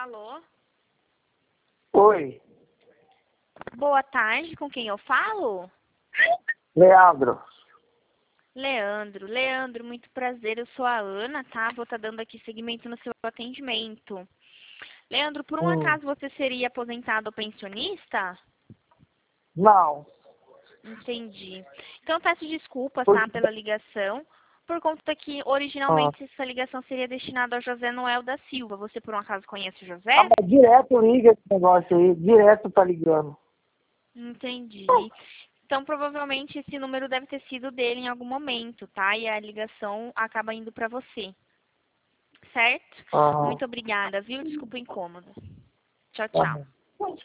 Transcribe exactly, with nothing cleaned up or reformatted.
Alô? Oi, Boa tarde, com quem eu falo? Leandro. Leandro. Leandro, muito prazer, eu sou a Ana, tá? Vou estar dando aqui seguimento no seu atendimento. Leandro, por um Hum, acaso você seria aposentado ou pensionista? não, Entendi. Então eu peço desculpas, por, tá, pela ligação, por conta que ah, originalmente essa ligação seria destinada ao José Noel da Silva. Você por um acaso conhece o ah, José? mas direto liga esse negócio aí, direto tá ligando. Entendi. Então, provavelmente, esse número deve ter sido dele em algum momento, tá? E a ligação acaba indo para você, certo? Aham, Muito obrigada, viu? Desculpa o incômodo. Tchau, tchau. aham.